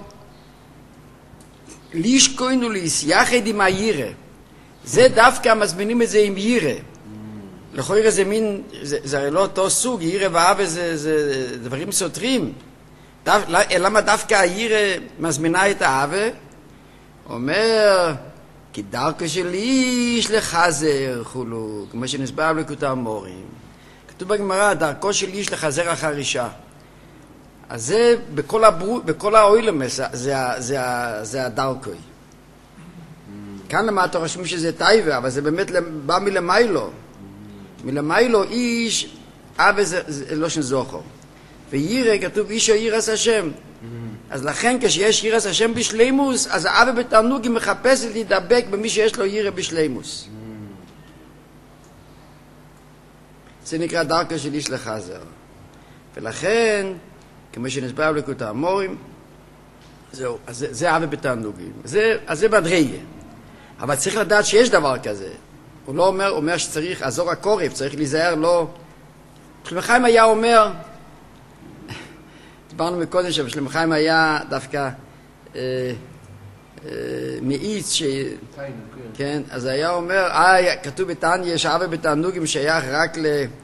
לישכוין ולהסייחד עם הירה. זה דווקא מזמינים את זה עם ירה. לכאורה זה מין, זה הרי לא אותו סוג, ירה ואהבה זה דברים סותרים. למה דווקא הירה מזמינה את האהבה? אומר, כי דרכו של איש לחזר חולו, כמו שנסבר בליקוטי המורים. כתוב בגמרא, דרכו של איש לחזר אחר אישה. אז זה בכל האוילמס, זה הדרכוי. כאן למטה רשמים שזה טייבה, אבל זה באמת בא מלמיילו. מלמיילו איש, אבא זה לא שנזוכו. וירא כתוב איש או ירס השם. אז לכן כשיש ירס השם בשלימוס, אז האבא בתענוג מחפש להידבק במי שיש לו ירא בשלימוס. זה נקרא דרכו של איש לחזר. ולכן, כמו שנסבר בליקוטי המורים, זהו, אז זה אבא בתענוגים. אז זה מדרגה. אבל צריך לדעת שיש דבר כזה. הוא לא אומר שצריך, עזור הקורב, צריך להיזהר, לא... שלמה חיים היה אומר, דיברנו מקודם ששלמה חיים היה דווקא מאיץ כן, אז היה אומר, כתוב בתניא שאבא בתענוגים שייך רק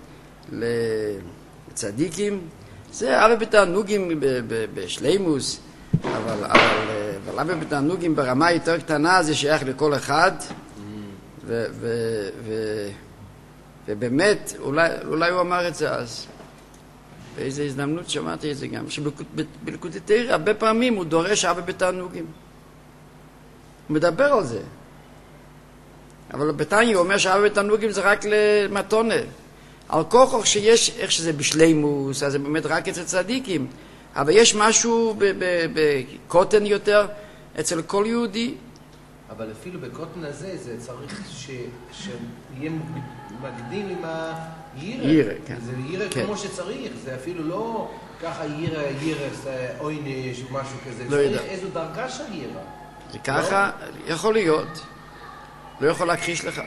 לצדיקים, זה אבא בתענוגים בשלימוס, אבל אבא בתענוגים ברמה יותר קטנה זה שייך לכל אחד, ובאמת, אולי הוא אמר את זה אז, באיזו הזדמנות שמעתי את זה גם, שבליקוטי תורה הרבה פעמים הוא דורש אבא בתענוגים. הוא מדבר על זה. אבל בתניא הוא אומר שאבא בתענוגים זה רק למתונה. על כוח שיש, איך שזה בשלימוס, אז זה באמת רק אצל צדיקים. אבל יש משהו בקוטן יותר אצל כל יהודי. אבל אפילו בקוטן הזה, זה צריך שיהיה מקדים יירה, כן. זה יירה כן. כמו שצריך, זה אפילו לא ככה יירה, עונש או משהו כזה. לא צריך יודע. איזו דרגה של יירה. זה ככה, יכול להיות. לא יכול להכחיש לך.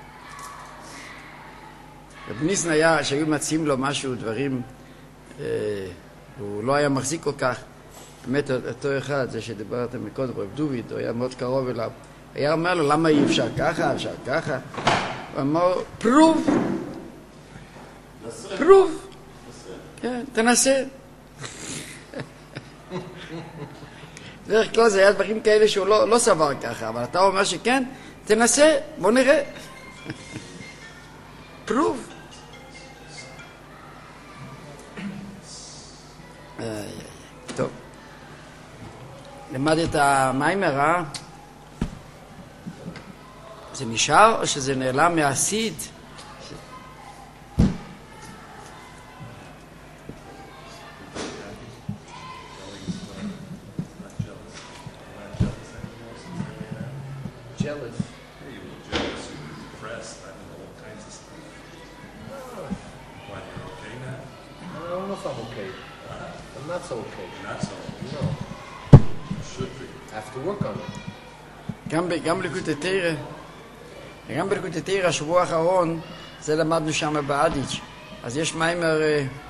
רב ניסן היה, שהיו מציעים לו משהו, דברים, הוא לא היה מחזיק כל כך. באמת, אותו אחד, זה שדיברתם מקודם, רב דוד, הוא היה מאוד קרוב אליו. היה אומר לו, למה אי אפשר ככה, אפשר ככה? הוא אמר, proof. כן, תנסה. דרך כלל זה היה דברים כאלה שהוא לא סבר ככה, אבל אתה אומר שכן, תנסה, בוא נראה. proof. טוב. למד את המיימר, אה? זה נשאר או שזה נעלם מהסיד? Jealous. Hey, you were jealous, you were depressed, I don't know, all kinds of stuff. Why, you're okay now? I don't know if I'm okay. I'm not so okay. You're not so. No. You should be. I have to work on it. גם בליקוטי תירא, השבוע האחרון, זה למדנו שם באדיץ'. אז יש מיימר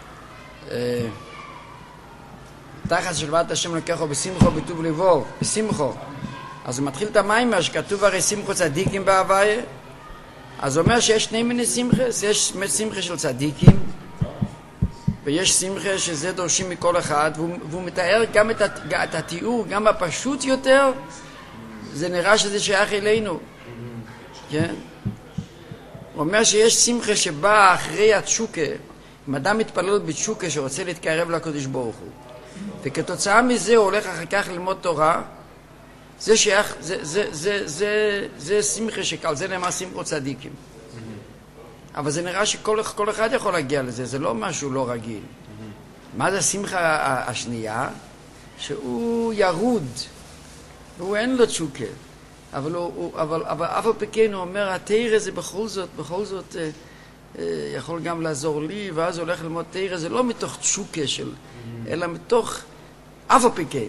תחת שלוות השם לקחו בשמחו בטוב לבו, בשמחו. אז הוא מתחיל את המיימר שכתוב הרי שמחו צדיקים בהוויה. אז הוא אומר שיש שני מיני שמחס, יש שמחה של צדיקים ויש שמחה שזה דורשים מכל אחד, והוא מתאר גם את התיאור, גם הפשוט יותר, זה נראה שזה שייך אלינו. כן? הוא אומר שיש שמחה שבאה אחרי התשוקה, אם אדם מתפלל בתשוקה שרוצה להתקרב לקדוש ברוך הוא, וכתוצאה מזה הוא הולך אחר כך ללמוד תורה, זה שייך, זה שמחה שקל, זה נאמר שמחו צדיקים. אבל זה נראה שכל אחד יכול להגיע לזה, זה לא משהו לא רגיל. מה זה השמחה השנייה? שהוא ירוד, והוא אין לו תשוקה. אבל אף על פי כן הוא אומר, התירא זה בכל זאת יכול גם לעזור לי, ואז הוא הולך ללמוד תירא, זה לא מתוך תשוקה אלא מתוך אף על פי כן.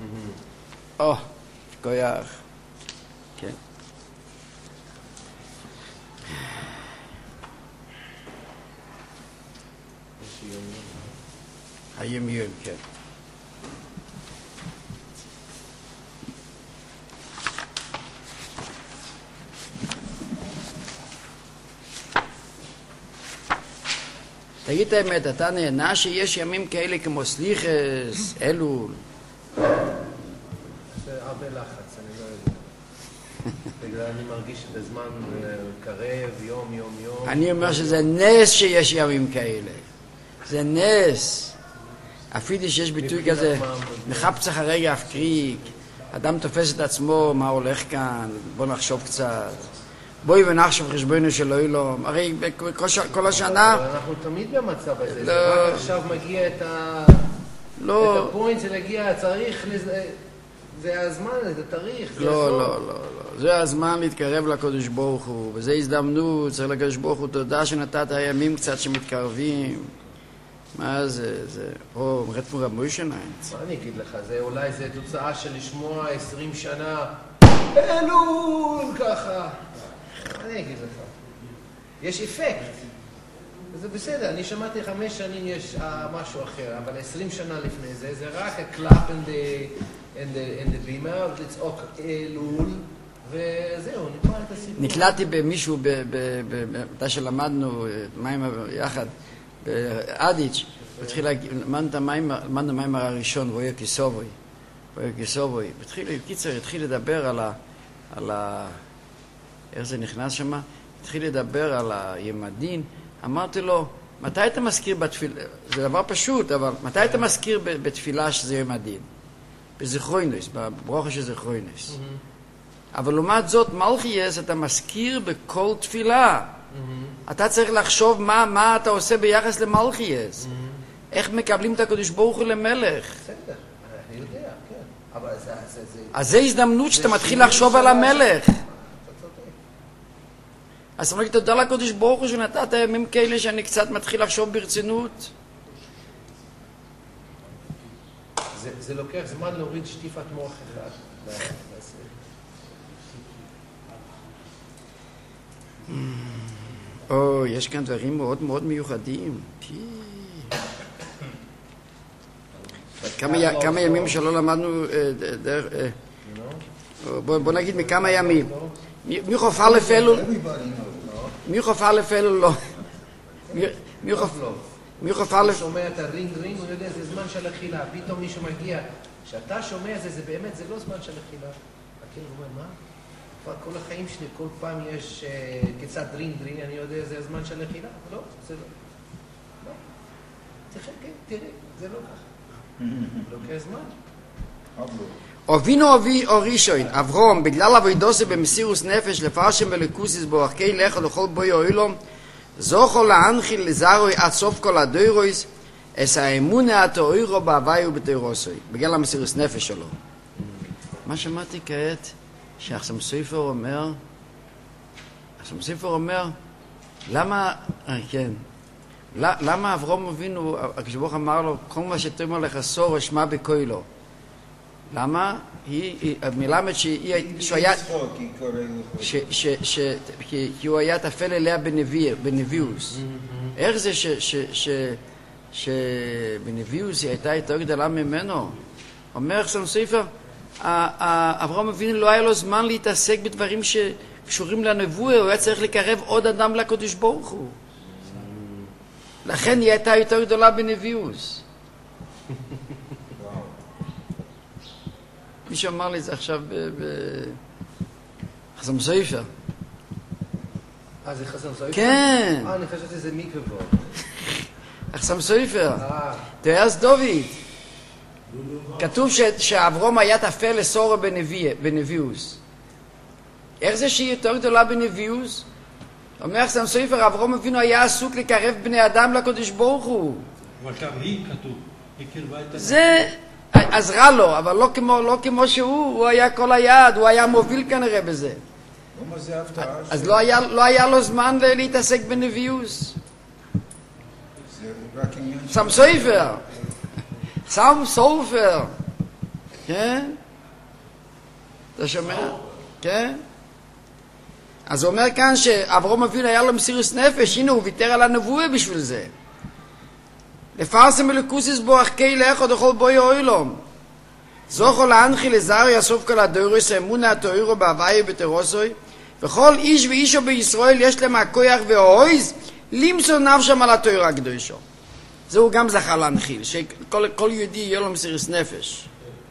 כוח. כן. היומיום, כן. תגיד את האמת, אתה נהנה שיש ימים כאלה כמו סליחס, אלול? זה הרבה לחץ, אני לא יודע. בגלל אני מרגיש את הזמן קרב, יום. אני אומר שזה נס שיש ימים כאלה. זה נס. אפילו שיש ביטוי כזה, מחפצח הרגע הפקריק, אדם תופס את עצמו, מה הולך כאן, בוא נחשוב קצת. בואי ונחשוב חשבונו של אילום. הרי כל השנה... אבל אנחנו תמיד במצב הזה. לא. זה רק עכשיו מגיע את הפוינט שנגיע, צריך... זה הזמן, זה תאריך, זה לא. זה הזמן להתקרב לקדוש ברוך הוא, וזה הזדמנות, צריך לקדוש ברוך הוא, תודה שנתת הימים קצת שמתקרבים. מה זה? מרד פור המוישניינס. מה אני אגיד לך? אולי זה תוצאה של לשמוע 20 שנה אלול ככה. מה אני אגיד לך? יש אפקט. זה בסדר, אני שמעתי 5 שנים יש משהו אחר, אבל 20 שנה לפני זה רק הקלאפ in the beamer, לצעוק אלול, וזהו, נגמר את הסיפור. נקלעתי במישהו, מתי שלמדנו מים יחד, באדיץ', למדנו מים הראשון, רואה כיסובוי. התחיל לדבר על איך זה נכנס שם? התחיל לדבר על הימדין. אמרתי לו, מתי אתה מזכיר בתפילה? זה דבר פשוט, אבל מתי אתה מזכיר בתפילה שזה ימדין? בזכרוינוס, בברוכה של זכרוינוס. אבל לעומת זאת, מלכיאס אתה מזכיר בכל תפילה. אתה צריך לחשוב מה אתה עושה ביחס למלכיאס. איך מקבלים את הקדוש ברוך הוא למלך. בסדר, אני יודע, כן. אבל זה... אז זה הזדמנות שאתה מתחיל לחשוב על המלך. אז אני תודה לקדוש ברוך הוא שנתת ימים כאלה שאני קצת מתחיל לחשוב ברצינות. זה לוקח זמן להוריד שטיפת מוח אחד. יש כאן דברים מאוד מאוד מיוחדים. כמה ימים שלא למדנו דרך... בוא נגיד מכמה ימים. מיכוף א' אלול... מיכוף א' אלול לא. מיכוף א'... הוא שומע את הרינג רינג, הוא יודע, זה זמן של אכילה. פתאום מישהו מגיע. כשאתה שומע זה באמת, זה לא זמן של אכילה. הכלב אומר, מה? כבר כל החיים שלי, כל פעם יש כיצד רינג רינג, אני יודע, זה הזמן של אכילה. לא, זה לא. לא. תחכה, תראה, זה לא ככה. לוקח זמן. אבינו או ראשון, אברהם, בגלל עבודתו במסירות נפש לפרשם ולכוסיס באורכי לכת וכל בוי אוהלום, זוכו להנחיל לזרוי עד סוף כל הדורוס, את האמונה התאוירו בהווי ובתאורוסוי, בגלל המסירות נפש שלו. מה שמעתי כעת, שהחסם סופר אומר, למה אברהם אבינו, כשברוך אמר לו, כל מה שתאמר לך סור אשמה בקוילו. למה? היא מלמד כי הוא היה תפל אליה בנביאוס. איך זה שבנביאוס היא הייתה יותר גדולה ממנו? אומר חסם סופר, אברהם אבינו לא היה לו זמן להתעסק בדברים שקשורים לנבואה, הוא היה צריך לקרב עוד אדם לקדוש ברוך הוא. לכן היא הייתה יותר גדולה בנביאוס. מישהו אמר לי זה עכשיו בחסם סופר. זה חסם סופר? כן. אני חשבתי שזה מיקרופון. חסם סופר. תראה דוד. כתוב שאברהם היה תפל לסורה בנביאוס. איך זה שהיא יותר גדולה בנביאוס? אומר חסם סופר, אברהם אבינו היה עסוק לקרב בני אדם לקדוש ברוך הוא. אבל שם היא כתוב. זה עזרה לו, אבל לא כמו הוא היה כל היד, הוא היה מוביל כנראה בזה. אז לא היה לו זמן להתעסק בנביאוס. חסם סופר. כן? אתה שומע? כן? אז הוא אומר כאן שאברהם אבינו היה לו מסירות נפש, הנה הוא ויתר על הנבואה בשביל זה. לפרסם ולכוסיס באורכי לכת וכל בוי אוהלום. זוכו להנחיל לזרוי סוף כל הדורוס האמונה התאוירו בהווי ובתאורוסוי, וכל איש ואישו בישראל יש להם הכוח והעוז למסור נפשם על התאורה הקדושו. זהו גם זכה להנחיל, שכל יהודי יהיה לו מסירות נפש.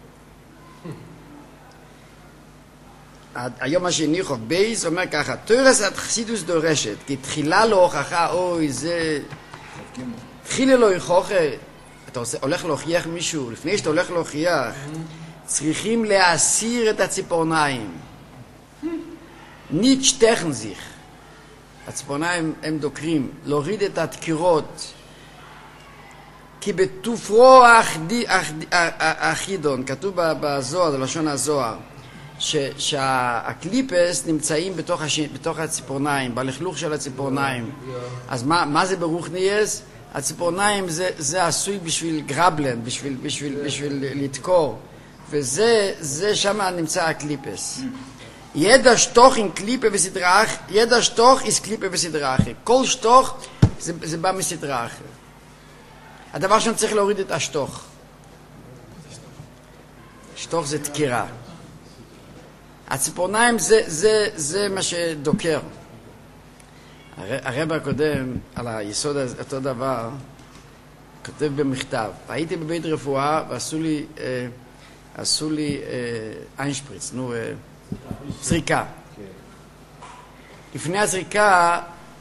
היום השני חוב בייס אומר ככה, תאורס עד חסידוס דורשת, כי תחילה להוכחה, אוי זה... תחילה לא יכוחה, אתה הולך להוכיח מישהו, לפני שאתה הולך להוכיח, צריכים להסיר את הציפורניים. ניט שטכן זיך. הציפורניים הם דוקרים, להוריד את הדקירות. כי בתופרו החידון, כתוב בזוהר, בלשון הזוהר, שהקליפס נמצאים בתוך הציפורניים, בלכלוך של הציפורניים. אז מה זה ברוחניאס? הציפורניים זה עשוי בשביל גרבלן, בשביל לתקור, וזה שם נמצא הקליפס. ידע שטוח עם קליפה וסדרה אחר, ידע שטוח is קליפה וסדרה אחר. כל שטוח זה בא מסדרה אחר. הדבר שאני צריך להוריד את השטוח. שטוח זה תקירה. הציפורניים זה מה שדוקר. הרב הקודם על היסוד אותו דבר כותב במכתב, הייתי בבית רפואה ועשו לי איינשפריץ, זריקה. לפני הזריקה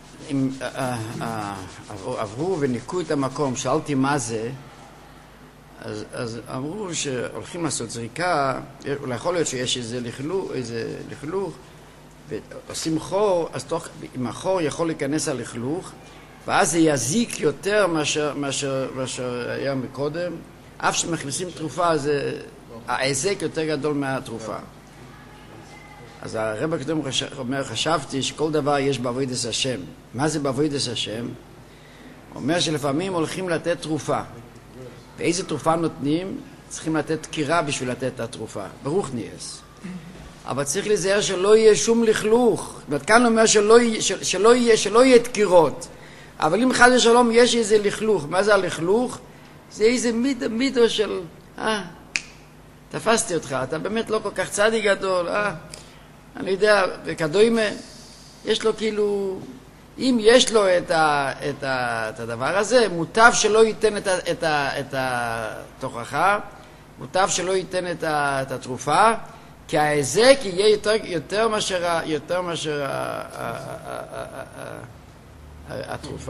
עברו וניקו את המקום, שאלתי מה זה, אז אמרו שהולכים לעשות זריקה, אולי יכול להיות שיש איזה לכלוך, ועושים חור, אז עם החור יכול להיכנס הלכלוך, ואז זה יזיק יותר מאשר היה מקודם. אף שמכניסים תרופה, ההיזק יותר גדול מהתרופה. אז הרב הקודם אומר, חשבתי שכל דבר יש בעבודת השם. מה זה בעבודת השם? הוא אומר שלפעמים הולכים לתת תרופה. ואיזה תרופה נותנים? צריכים לתת קירה בשביל לתת את התרופה. ברוך נייס. אבל צריך להיזהר שלא יהיה שום לכלוך. כאן אומר שלא יהיה דקירות. אבל אם חס ושלום יש איזה לכלוך, מה זה הלכלוך? זה איזה מידו של, תפסתי אותך, אתה באמת לא כל כך צדיק גדול, אני יודע, וכדומה, יש לו כאילו, אם יש לו את הדבר הזה, מוטב שלא ייתן את התוכחה, מוטב שלא ייתן את התרופה, כי ההיזק יהיה יותר מאשר התרופה.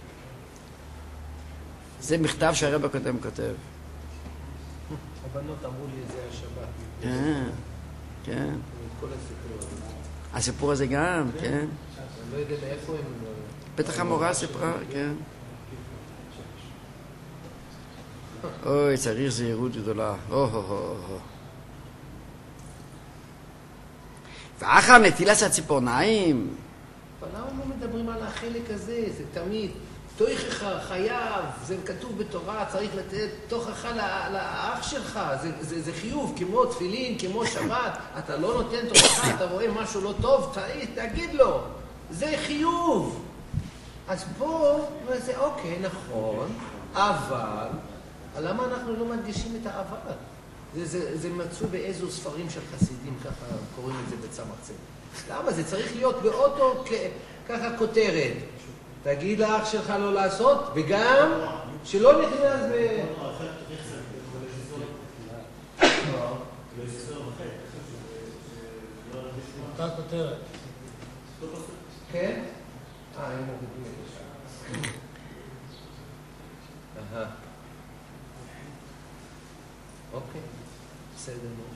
זה מכתב שהרב הקודם כותב. הבנות אמרו לי את זה השבת. כן. כל הסיפור הזה. הסיפור הזה גם, כן. אני לא יודע מאיפה הם... בטח המורה סיפרה, כן. אוי, צריך זהירות גדולה. ואחר נטילת הציפורניים. אבל למה לא מדברים על החלק הזה? זה תמיד תוכחה חייב, זה כתוב בתורה, צריך לתת תוכחה לאח שלך, זה חיוב, כמו תפילין, כמו שבת, אתה לא נותן תוכחה, אתה רואה משהו לא טוב, תגיד לו, זה חיוב. אז פה זה אוקיי, נכון, אבל למה אנחנו לא מדגישים את האבל? זה מצאו באיזו ספרים של חסידים, ככה קוראים את זה בצמח צדק. למה? זה צריך להיות באוטו ככה כותרת. תגיד לאח שלך לא לעשות, וגם שלא נכנס ב... אותה כותרת. כן? הם מורידים את זה. אוקיי, בסדר.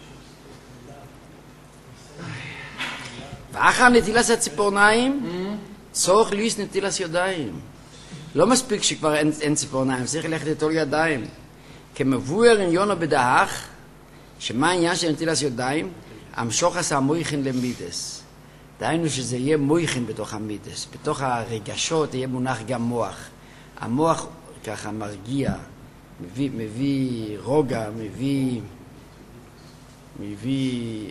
ואחר נטילת הציפורניים, צורך ליס נטילת ידיים. לא מספיק שכבר אין ציפורניים, צריך ללכת לטול ידיים. כמבואר עניונו בדאח, שמה העניין של נטילת ידיים? המשוך עשה מויכין למידס. דהיינו שזה יהיה מויכין בתוך המידס. בתוך הרגשות יהיה מונח גם מוח. המוח ככה מרגיע, מביא רוגע, מביא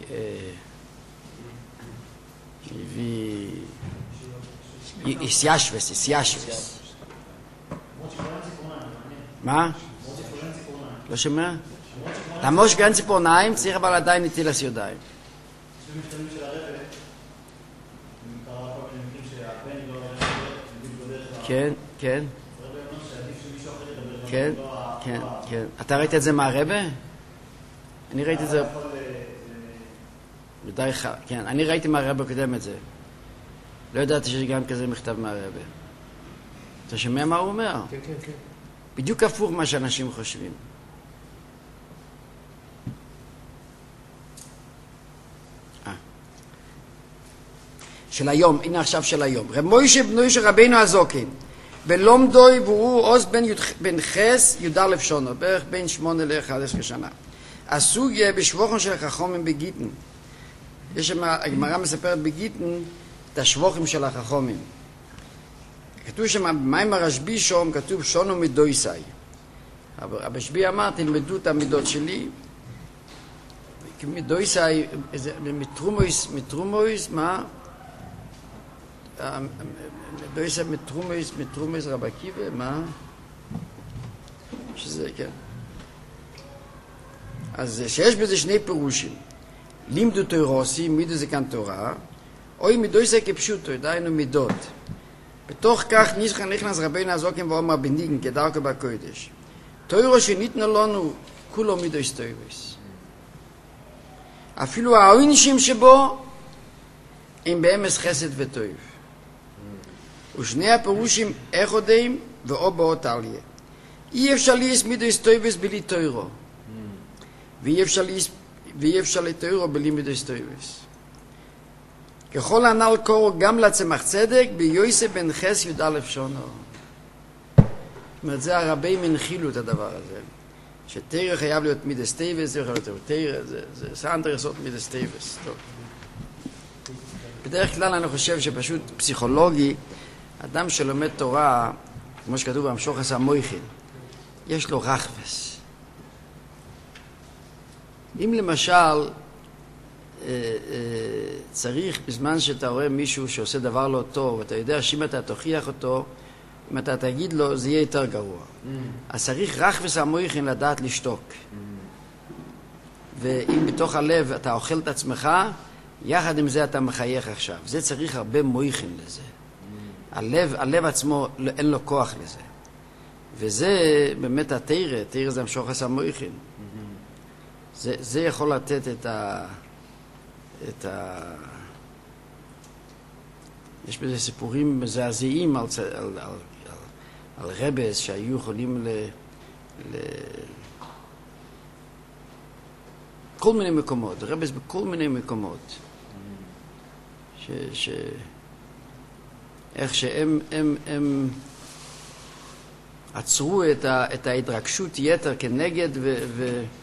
איסיישווס. מה? לא שומע? למוש גן ציפורניים צריך אבל עדיין נטילת ידיים. כן. אתה ראית את זה מהרבא? אני ראיתי את זה... כן, אני ראיתי מהרבא קודם את זה. לא ידעתי שיש גם כזה מכתב מהרבא. אתה שומע מה הוא אומר? כן. בדיוק הפוך מה שאנשים חושבים. של היום, הנה עכשיו של היום. רב מוישה בנוי של רבינו הזוקין, בלומדוי והוא עוז בן חס י"א שונו, בערך בין 8 ל-11 שנה. הסוגיה בשבוכם של החכמים בגיטן. יש שם, הגמרא מספרת בגיטן את השבוכים של החכמים. כתוב שם, במים הרשבי שום, כתוב שונו מדויסאי. הרשבי אמר, תלמדו את המידות שלי. מדויסאי, מטרומויס, מה? דויסאי מטרומויס רב עקיבא, מה? שזה, כן. אז שיש בזה שני פירושים. לימדו תורוסי, מידו זה כאן תורה, אוי מדויסאי כפשוטו, דהיינו מידות. בתוך כך נכנס רבינו הזוקין ואומר בניגן כדרכו בקודש. תורו שניתנו לנו כולו מידויס טויבס. אפילו העונשים שבו הם באמס חסד וטויב. ושני הפירושים איכודים ואו באות עליה. אי אפשר ליס מידויס טויבס בלי תורו. ואי אפשר לתורו בלי מידויס טויבס. ככל הנ"ל קורו גם לצמח צדק ביוסף בן חס י"א שונו. זאת אומרת, זה הרבים הנחילו את הדבר הזה. שתרא חייב להיות מידס טייבס, זה יכול להיות תרא, זה סנטר יסוד מידס טייבס. טוב. בדרך כלל אני חושב שפשוט פסיכולוגי, אדם שלומד תורה, כמו שכתוב במשוחס המויכין, יש לו רחבס. אם למשל צריך בזמן שאתה רואה מישהו שעושה דבר לא טוב, ואתה יודע שאם אתה תוכיח אותו, אם אתה תגיד לו, זה יהיה יותר גרוע. אז צריך רחבס המויכין לדעת לשתוק. ואם בתוך הלב אתה אוכל את עצמך, יחד עם זה אתה מחייך עכשיו. זה צריך הרבה מויכין לזה. הלב עצמו אין לו כוח לזה. וזה באמת התירה, תירה זה המשוחס המויכין. זה יכול לתת את יש בזה סיפורים מזעזעים על רבס שהיו יכולים כל מיני מקומות, רבס בכל מיני מקומות. איך שהם עצרו את ההתרגשות יתר כנגד